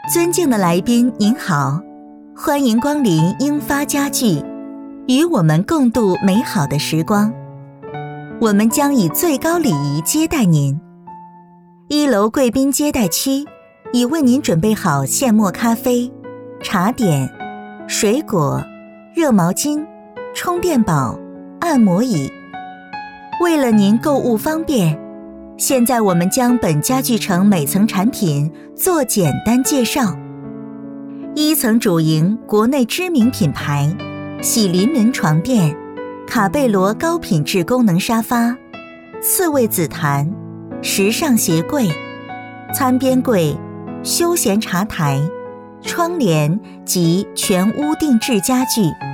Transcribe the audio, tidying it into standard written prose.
尊敬的来宾您好，欢迎光临英发家具，与我们共度美好的时光。我们将以最高礼仪接待您。1楼贵宾接待区已为您准备好现磨咖啡、茶点、水果、热毛巾、充电宝、按摩椅。为了您购物方便，现在我们将本家具城每层产品做简单介绍。1层主营国内知名品牌喜临门床垫、卡贝罗高品质功能沙发、刺猬紫檀、时尚鞋柜、餐边柜、休闲茶台、窗帘及全屋定制家具。